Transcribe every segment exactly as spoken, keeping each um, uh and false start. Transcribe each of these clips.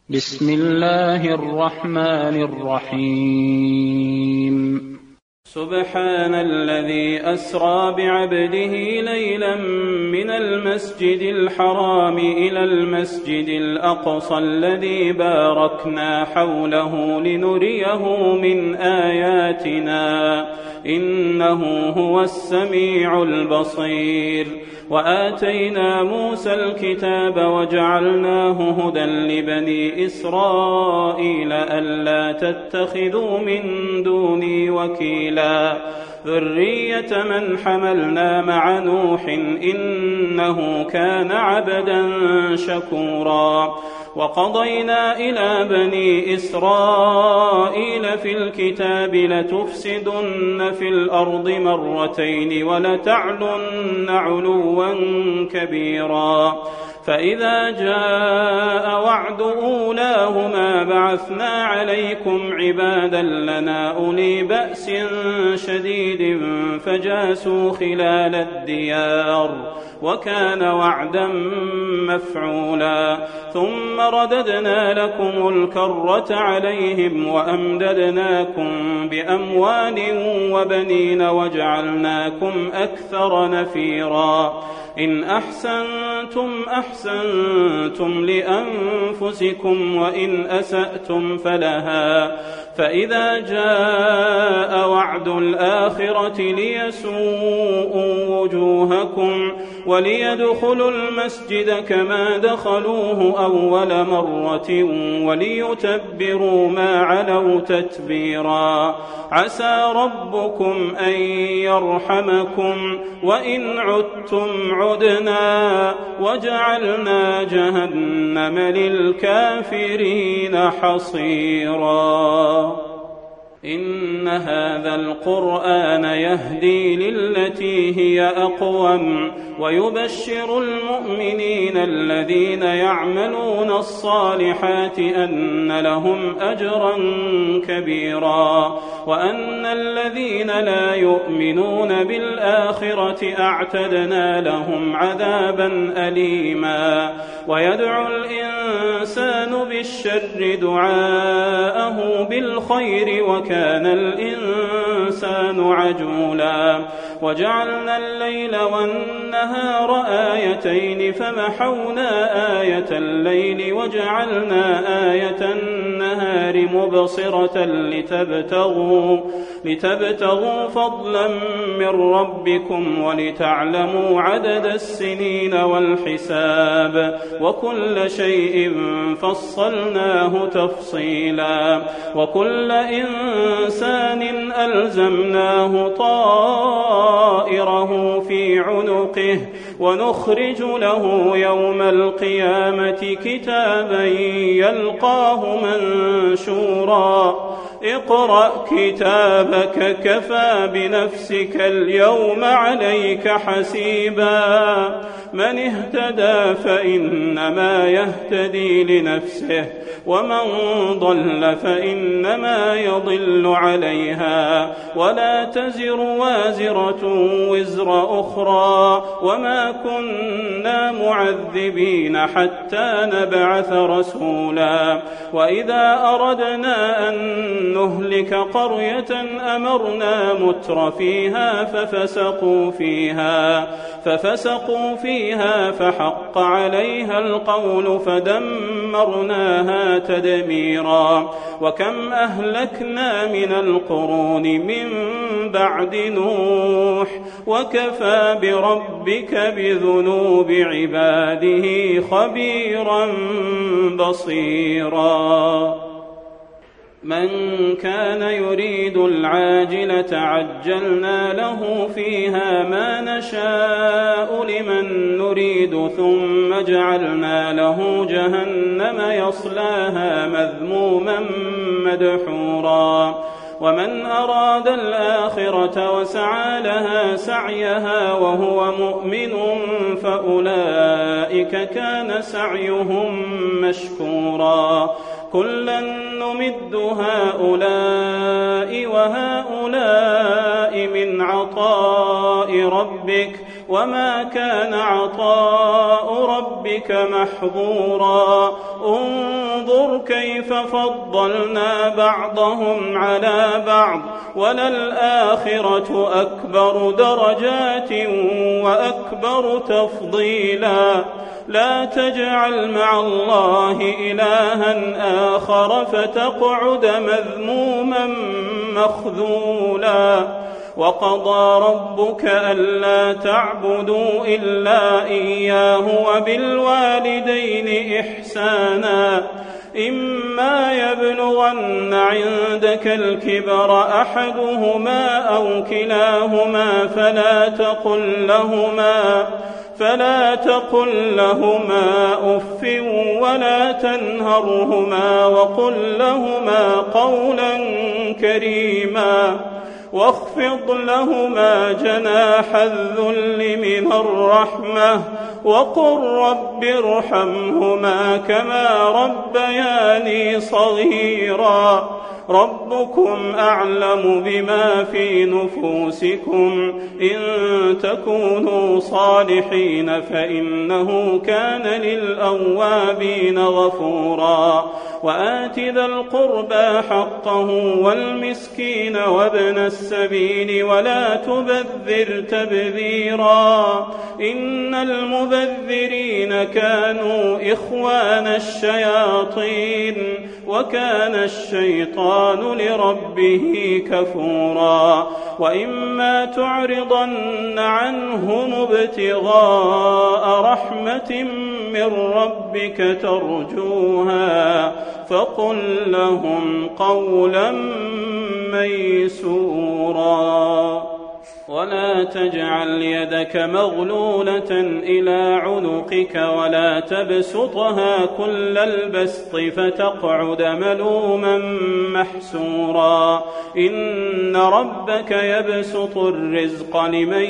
بسم الله الرحمن الرحيم. سبحان الذي أسرى بعبده ليلا من المسجد الحرام إلى المسجد الأقصى الذي باركنا حوله لنريه من آياتنا إنه هو السميع البصير. وآتينا موسى الكتاب وجعلناه هدى لبني إسرائيل ألا تتخذوا من دوني وكيلا ذرية من حملنا مع نوح إنه كان عبدا شكورا. وقضينا إلى بني إسرائيل في الكتاب لتفسدن في الأرض مرتين ولتعلن علوا كبيرا. فإذا جاء وعد أولاهما بعثنا عليكم عبادا لنا أولي بأس شديد فجاسوا خلال الديار وكان وعدا مفعولا. ثم رددنا لكم الكرة عليهم وأمددناكم بأموال وبنين وجعلناكم أكثر نفيرا. إن أحسنتم أحسنتم لأنفسكم وإن أسأتم فلها. فإذا جاء وعد الآخرة ليسوءوا وجوهكم وليدخلوا المسجد كما دخلوه أول مرة وليتبروا ما علوا تتبيرا. عسى ربكم أن يرحمكم وإن عدتم عدنا وجعلنا جهنم للكافرين حصيرا. إن هذا القرآن يهدي للتي هي أقوم ويبشر المؤمنين الذين يعملون الصالحات أن لهم أجرا كبيرا وأن الذين لا يؤمنون بالآخرة أعتدنا لهم عذابا أليما. ويدعو الإنسان بالشر دعاءه بالخير وكان الإنسان عجولا. وجعلنا الليل والنهار آيتين فمحونا آية الليل وجعلنا آية النهار مبصرة لتبتغوا, لتبتغوا فضلا من ربكم ولتعلموا عدد السنين والحساب وكل شيء فصلناه تفصيلا. وكل إنسان ألزمناه طائره في عنقه ونخرج له يوم القيامة كتابا يلقاه منشورا. اقرأ كتابك كفى بنفسك اليوم عليك حسيبا. من اهتدى فإنما يهتدي لنفسه ومن ضل فإنما يضل عليها ولا تزر وازرة وزر أخرى وما كنا معذبين حتى نبعث رسولا. وإذا أردنا أن نهلك قرية أمرنا متر فيها ففسقوا فيها ففسقوا فيها فحق عليها القول فدمرناها تدميرا. وكم أهلكنا من القرون من بعد نوح وكفى بربك بذنوب عباده خبيرا بصيرا. من كان يريد العاجلة عجلنا له فيها ما نشاء لمن نريد ثم جعلنا له جهنم يصلاها مذموما مدحورا. ومن أراد الآخرة وسعى لها سعيها وهو مؤمن فأولئك كان سعيهم مشكورا. كلا نمد هؤلاء وهؤلاء من عطاء ربك وما كان عطاء ربك محظورا. انظر انظر كيف فضلنا بعضهم على بعض وللآخرة أكبر درجات وأكبر تفضيلا لا تجعل مع الله إلها آخر فتقعد مذموما مخذولا وقضى ربك ألا تعبدوا إلا إياه وبالوالدين إحسانا إما يبلغن عندك الكبر أحدهما أو كلاهما فلا تقل لهما فلا تقل لهما أف ولا تنهرهما وقل لهما قولا كريما واخفض لهما جناح الذل من الرحمة وقل رب ارحمهما كما ربياني صغيرا ربكم أعلم بما في نفوسكم إن تكونوا صالحين فإنه كان للأوابين غفورا وآت ذا القربى حقه والمسكين وابن السبيل ولا تبذر تبذيرا إن المبذرين كانوا إخوان الشياطين وكان الشيطان لربه كفورا وإما تعرضن عنهم ابتغاء رحمة من ربك ترجوها فقل لهم قولا ميسورا ولا تجعل يدك مغلولة إلى عنقك ولا تبسطها كل البسط فتقعد ملوما محسورا إن ربك يبسط الرزق لمن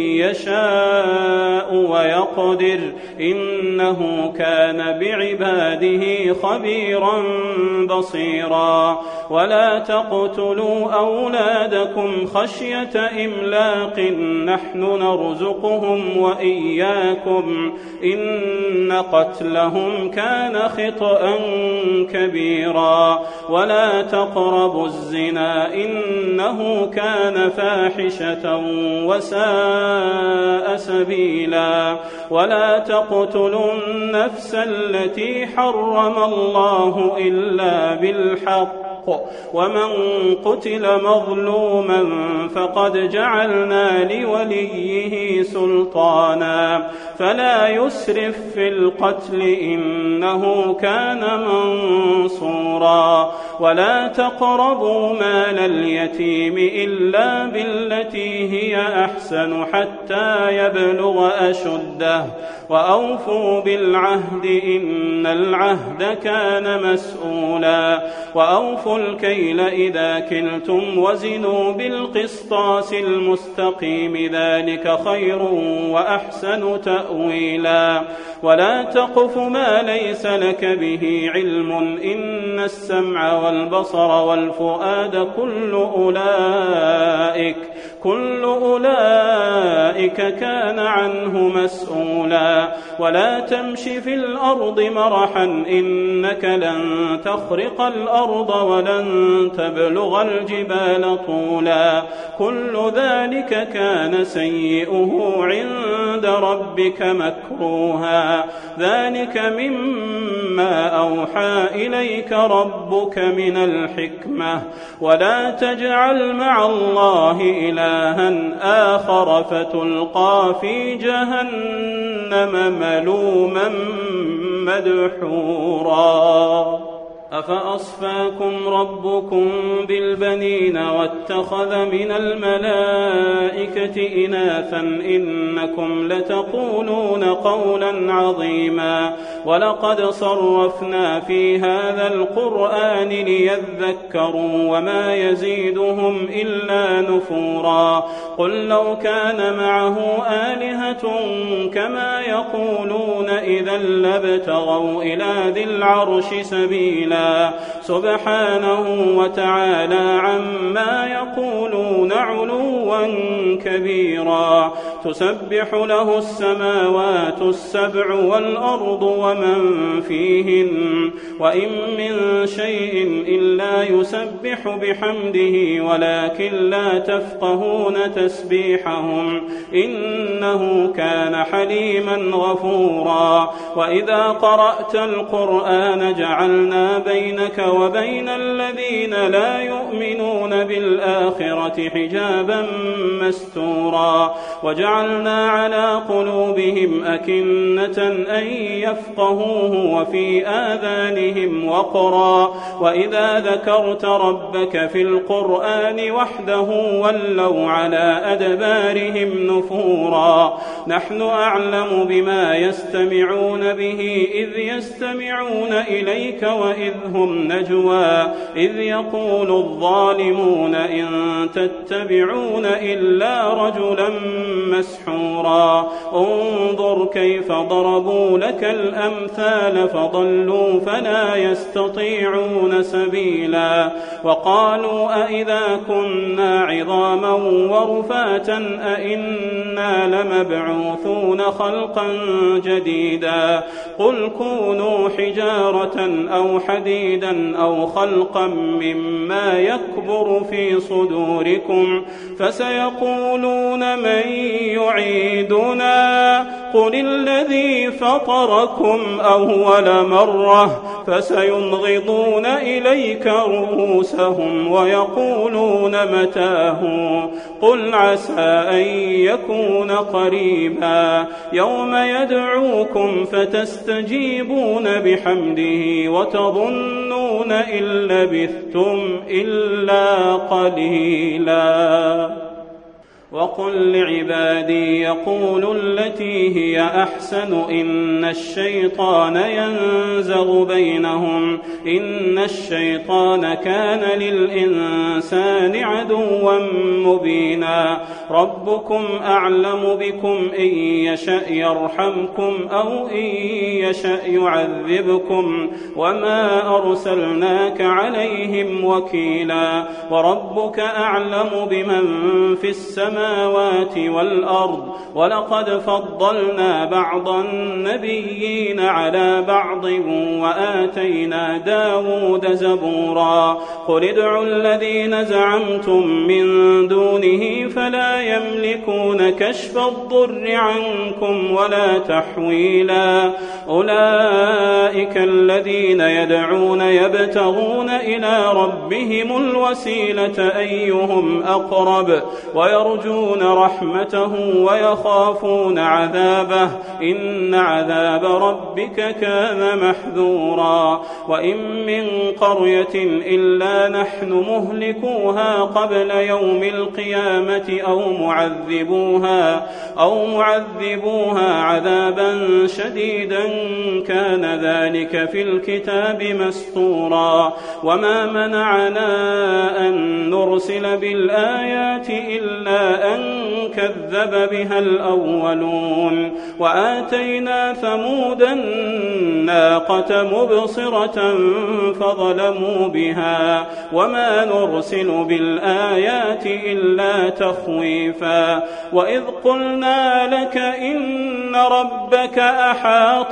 يشاء ويقدر إنه كان بعباده خبيرا بصيرا ولا تقتلوا أولادكم خشية إملاق نحن نرزقهم وإياكم إن قتلهم كان خطأ كبيرا ولا تقربوا الزنا إنه كان فاحشة وساء سبيلا ولا تقتلوا النفس التي حرم الله إلا بالحق ومن قتل مظلوما فقد جعلنا لوليه سلطانا فلا يسرف في القتل إنه كان منصورا ولا تقربوا مال اليتيم إلا بالتي هي أحسن حتى يبلغ أشده وأوفوا بالعهد إن العهد كان مسؤولا وأوفوا الكيل إذا كلتم وزنوا بالقسطاس المستقيم ذلك خير وأحسن تأويلا ولا تقف ما ليس لك به علم إن السمع والبصر والفؤاد كل أولئك كل أولئك كان عنه مسؤولا ولا تمش في الأرض مرحا إنك لن تخرق الأرض ولن تبلغ الجبال طولا كل ذلك كان سيئه عند ربك مكروها ذلك مما أوحى إليك ربك من الحكمة ولا تجعل مع الله إلها آخر فتلقى في جهنم ملوما مدحورا أفأصفاكم ربكم بالبنين واتخذ من الملائكة إناثا إنكم لتقولون قولا عظيما ولقد صرفنا في هذا القرآن ليذكروا وما يزيدهم إلا نفورا قل لو كان معه آلهة كما يقولون إذا لابتغوا إلى ذي العرش سبيلا سبحانه وتعالى عما يقولون علوا كبيرا تسبح له السماوات السبع والأرض ومن فيهن وإن من شيء إلا يسبح بحمده ولكن لا تفقهون تسبيحهم إنه كان حليما غفورا وإذا قرأت القرآن جعلنا بينك وبين الذين لا يؤمنون بالآخرة حجابا مستورا وجعلنا على قلوبهم أكنة أن يفقهوه وفي آذانهم وقرا وإذا ذكرت ربك في القرآن وحده ولوا على أدبارهم نفورا نحن أعلم بما يستمعون به إذ يستمعون إليك وإذ هم نجوى إذ يقول الظالمون إن تتبعون إلا رجلا مسحورا انظر كيف ضربوا لك الأمثال فضلوا فلا يستطيعون سبيلا وقالوا أئذا كنا عظاما ورفاتا أئنا لمبعوثون خلقا جديدا قل كونوا حجارة أو حديدا أو خلقا مما يكبر في صدوركم فسيقولون من يعيدنا قل الذي فطركم أول مرة فسينغضون إليك رؤوسهم ويقولون متاه قل عسى أن يكون قريبا يوم يدعوكم فتستجيبون بحمده وتظنون إن لبثتم إلا قليلا وقل لعبادي يقولوا التي هي أحسن إن الشيطان ينزغ بينهم إن الشيطان كان للإنسان عدوا مبينا ربكم أعلم بكم إن يشأ يرحمكم أو إن يشأ يعذبكم وما أرسلناك عليهم وكيلا وربك أعلم بمن في السماء السماوات والأرض ولقد فضلنا بعض النبيين على بعض وآتينا داود زبورا قل ادعوا الذين زعمتم من دونه فلا يملكون كشف الضر عنكم ولا تحويلا أولئك الذين يدعون يبتغون إلى ربهم الوسيلة أيهم أقرب ويرجون رحمته ويخافون عذابه إن عذاب ربك كان محذورا وإن من قرية إلا نحن مهلكوها قبل يوم القيامة أو معذبوها أو معذبوها عذابا شديدا كان ذلك في الكتاب مسطورا وما منعنا أن نرسل بالآيات إلا أن كذب بها الأولون وآتينا ثمود الناقة مبصرة فظلموا بها وما نرسل بالآيات إلا تخويفا وإذ قلنا لك إن ربك أحاط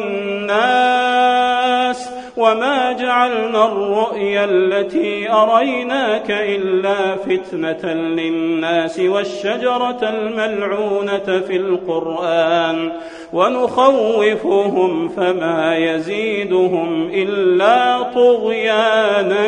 بالناس وما جعلنا الرؤيا التي أريناك إلا فتنة للناس والشجرة الملعونة في القرآن ونخوفهم فما يزيدهم إلا طغيانا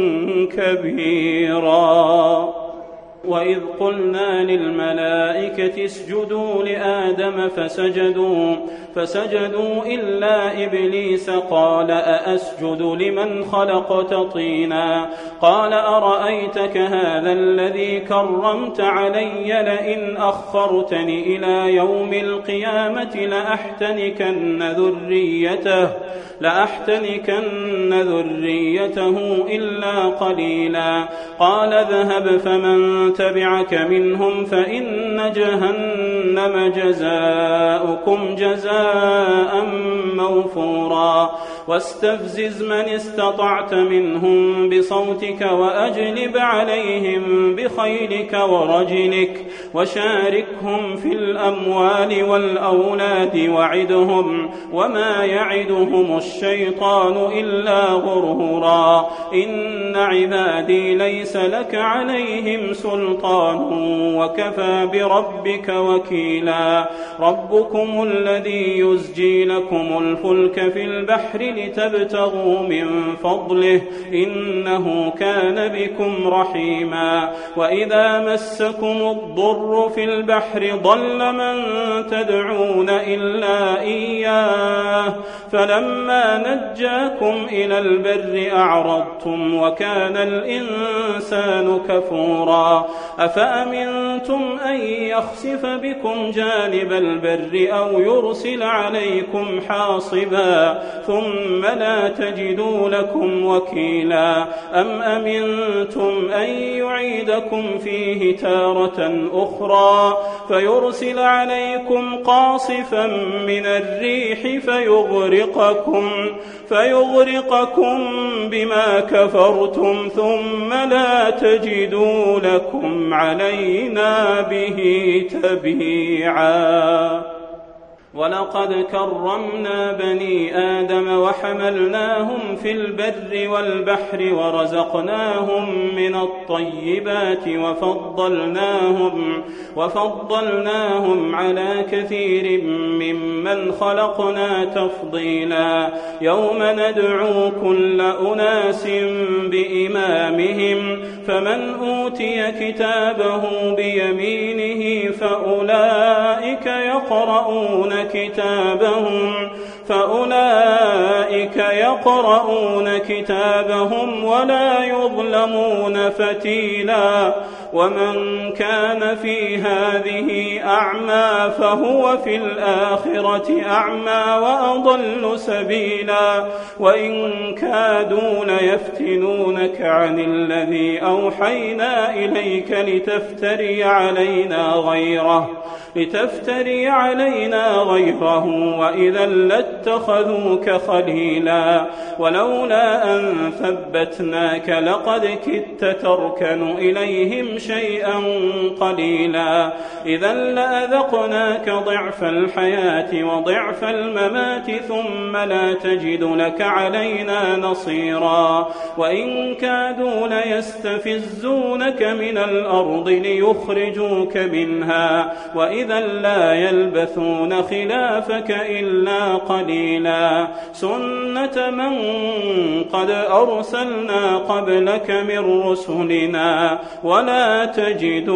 كبيرا وإذ قلنا للملائكة اسجدوا لآدم فسجدوا فسجدوا إلا إبليس قال أأسجد لمن خلقت طينا قال أرأيتك هذا الذي كرمت علي لئن أخرتني إلى يوم القيامة لأحتنكن ذريته لأحتنكن ذريته إلا قليلا قال اذهب فمن تبعك منهم فإن جهنم جزاؤكم جزاء هباء منثورا واستفزز من استطعت منهم بصوتك وأجلب عليهم بخيلك ورجلك وشاركهم في الأموال والأولاد وعدهم وما يعدهم الشيطان إلا غرورا إن عبادي ليس لك عليهم سلطان وكفى بربك وكيلا ربكم الذي يزجي لكم الفلك في البحر لتبتغوا من فضله إنه كان بكم رحيما وإذا مسكم الضر في البحر ضل من تدعون إلا إياه فلما نجاكم إلى البر أعرضتم وكان الإنسان كفورا أفأمنتم أن يخسف بكم جانب البر أو يرسل عليكم حاصبا ثم لا تجدوا لكم وكيلا أم أمنتم أن يعيدكم فيه تارة أخرى فيرسل عليكم قاصفا من الريح فيغرقكم فيغرقكم بما كفرتم ثم لا تجدوا لكم علينا به تبيعا ولقد كرمنا بني آدم وحملناهم في البر والبحر ورزقناهم من الطيبات وفضلناهم, وفضلناهم على كثير ممن خلقنا تفضيلا يوم ندعو كل أناس بإمامهم فمن أوتي كتابه بيمينه فأولئك يقرؤون كتابهم فأولئك يقرؤون كتابهم ولا يظلمون فتيلا ومن كان في هذه أعمى فهو في الآخرة أعمى وأضل سبيلا وإن كادوا ليفتنونك عن الذي أوحينا إليك لتفتري علينا غيره لتفتري علينا غيره وإذا لاتخذوك خليلا ولولا أن ثبتناك لقد كدت تركن إليهم شيئا قليلا إذا لأذقناك ضعف الحياة وضعف الممات ثم لا تجد لك علينا نصيرا وإن كادوا ليستفزونك من الأرض ليخرجوك منها وإذا لا يلبثون خلافك إلا قليلا سنة من قد أرسلنا قبلك من رسلنا ولا تجد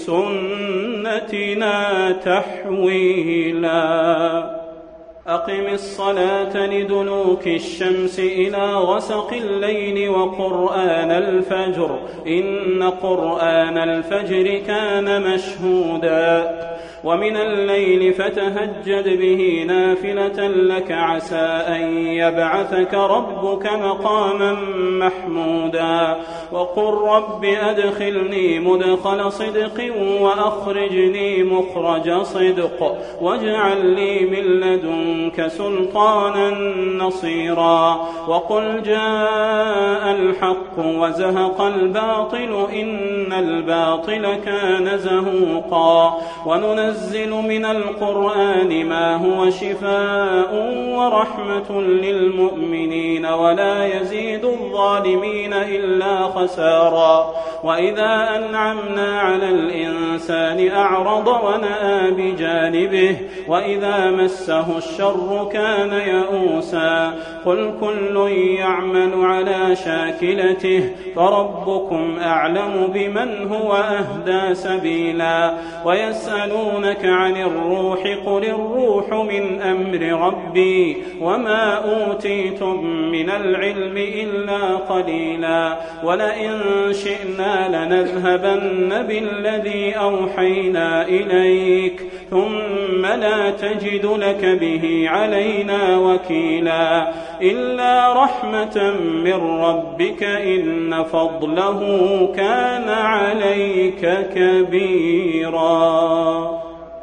لسنتنا تحويلا أقم الصلاة لدلوك الشمس إلى غسق الليل وقرآن الفجر إن قرآن الفجر كان مشهودا ومن الليل فتهجد به نافلة لك عسى أن يبعثك ربك مقاما محمودا وقل رب أدخلني مدخل صدق وأخرجني مخرج صدق واجعل لي من لدنك سلطانا نصيرا وقل جاء الحق وزهق الباطل إن الباطل كان زهوقا وننزل من القرآن ما هو شفاء ورحمة للمؤمنين ولا يزيد الظالمين إلا خسارا وإذا أنعمنا على الإنسان أعرض ونأى بجانبه وإذا مسه الشر كان يئوسا قل كل يعمل على شاكلته فربكم أعلم بمن هو أهدى سبيلا ويسألونك عن الروح قل الروح من أمر ربي وما أوتيتم من العلم إلا قليلا ولئن شئنا لنذهبن بالذي أوحينا إليك ثم لا تجد لك به علينا وكيلا إلا رحمة من ربك إن فضله كان عليك كبيرا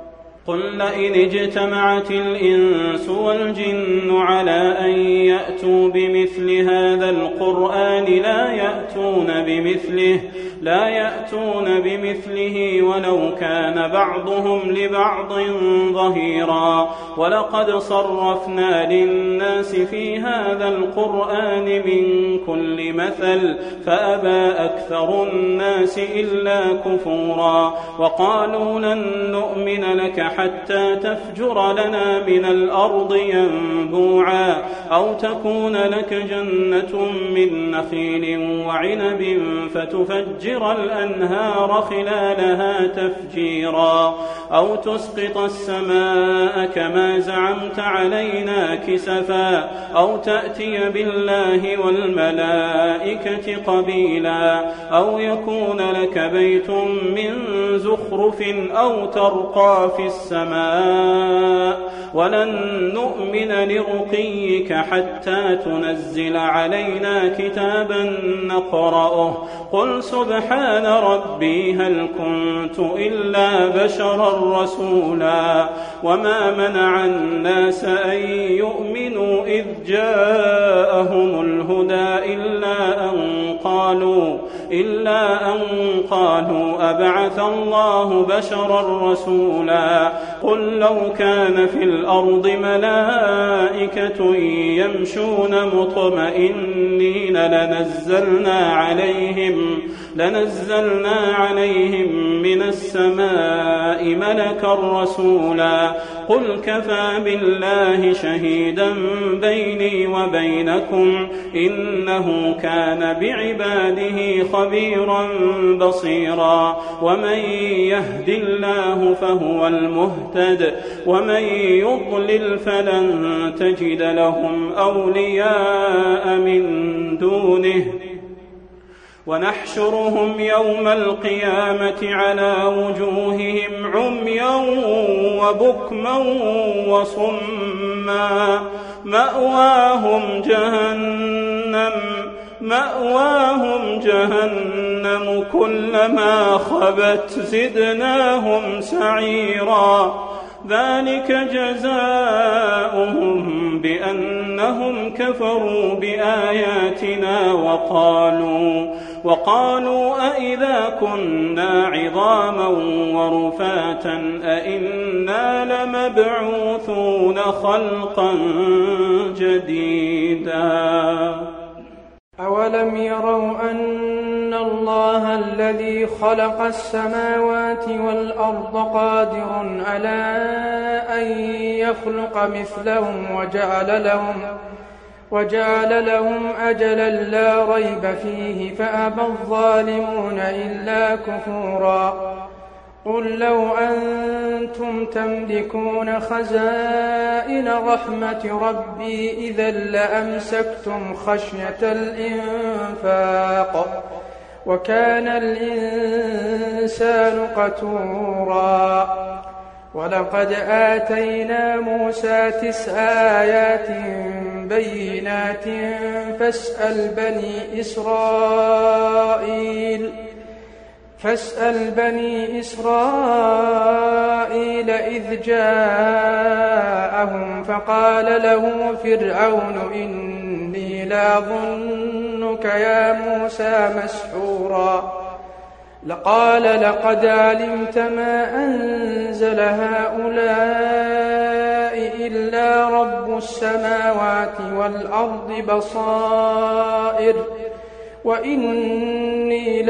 قل لئن اجتمعت الإنس والجن على أن يأتوا بمثل هذا القرآن لا يأتون بمثله لا يأتون بمثله ولو كان بعضهم لبعض ظهيرا ولقد صرفنا للناس في هذا القرآن من كل مثل فأبى أكثر الناس إلا كفورا وقالوا لن نؤمن لك حتى تفجر لنا من الأرض ينبوعا أو تكون لك جنة من نخيل وعنب فتفجر الأنهار خلالها تفجيرا أو تسقط السماء كما زعمت علينا كسفا أو تأتي بالله والملائكة قبيلا أو يكون لك بيت من زخرف أو ترقى في السماء ولن نؤمن لرقيك حتى تنزل علينا كتابا نقرأه قل سبحان ربي هل كنت إلا بشرا رسولا وما منع الناس أن يؤمنوا إذ جاءهم الهدى إلا أن قالوا إلا أن قالوا أبعث الله بشرا رسولا قل لو كان في الأرض ملائكة يمشون مطمئنين لنزلنا عليهم لنزلنا عليهم من السماء ملكا رسولا قل كفى بالله شهيدا بيني وبينكم إنه كان بعباده خبيرا بصيرا ومن يهد الله فهو المهتد ومن يضلل فلن تجد لهم أولياء من دونه ونحشرهم يوم القيامة على وجوههم عميا وبكما وصما مأواهم جهنم مأواهم جهنم كلما خبت زدناهم سعيرا ذلك جزاؤهم بأنهم كفروا بآياتنا وقالوا وقالوا أئذا كنا عظاما ورفاتا أئنا لمبعوثون خلقا جديدا أولم يروا أن الله الذي خلق السماوات والأرض قادر على أن يخلق مثلهم وجعل لهم وجعل لهم أجلا لا ريب فيه فأبى الظالمون إلا كفورا قل لو أنتم تملكون خزائن رحمة ربي إذا لأمسكتم خشية الإنفاق وكان الإنسان قتورا ولقد آتينا موسى تسع آيات بينات فاسأل بني إسرائيل فاسأل بني إسرائيل إذ جاءهم فقال له فرعون إني لأظنك يا موسى مسحورا لقال لقد علمت ما أنزل هؤلاء إلا رب السماوات والأرض بصائر وإني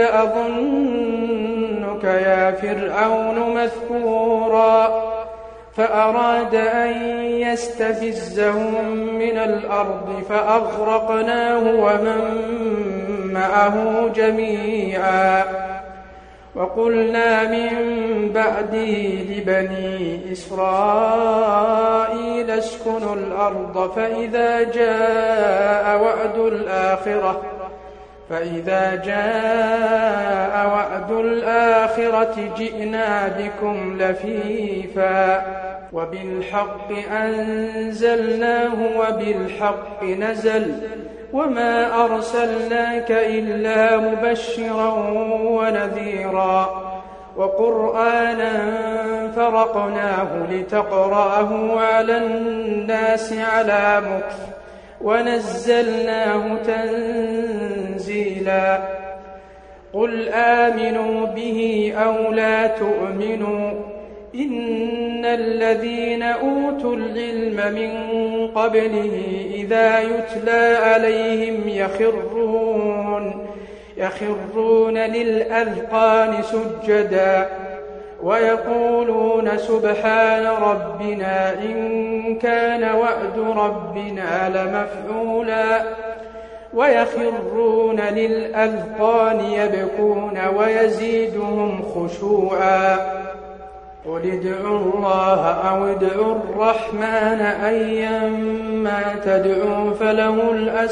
لأظنك يا فرعون مثبورا فأراد أن يستفزهم من الأرض فأغرقناه ومن معه جميعا وقلنا من بعده لبني إسرائيل اسكنوا الأرض فإذا جاء وعد الآخرة فإذا جاء وعد الآخرة جئنا بكم لفيفا وبالحق أنزلناه وبالحق نزل وما أرسلناك إلا مبشرا ونذيرا وقرآنا فرقناه لتقرأه على الناس على مكث ونزلناه تنزيلا قل آمنوا به أو لا تؤمنوا إن الذين أوتوا العلم من قبله إذا يتلى عليهم يخرون يخرون للأذقان سجدا ويقولون سبحان ربنا إن كان وعد ربنا لمفعولا ويخرون للأذقان يبكون ويزيدهم خشوعا قل ادعوا الله أو ادعوا الرحمن أيما تدعوا فله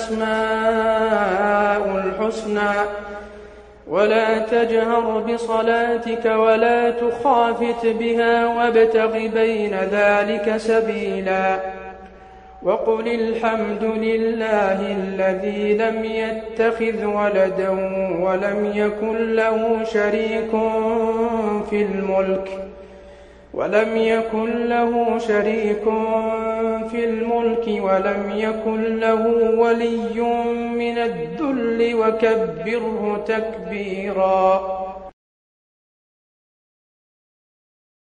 الأسماء الحسنى ولا تجهر بصلاتك ولا تخافت بها وابتغ بين ذلك سبيلا وقل الحمد لله الذي لم يتخذ ولدا ولم يكن له شريك في الملك ولم يكن له شريك في الملك ولم يكن له ولي من الذل وكبره تكبيرا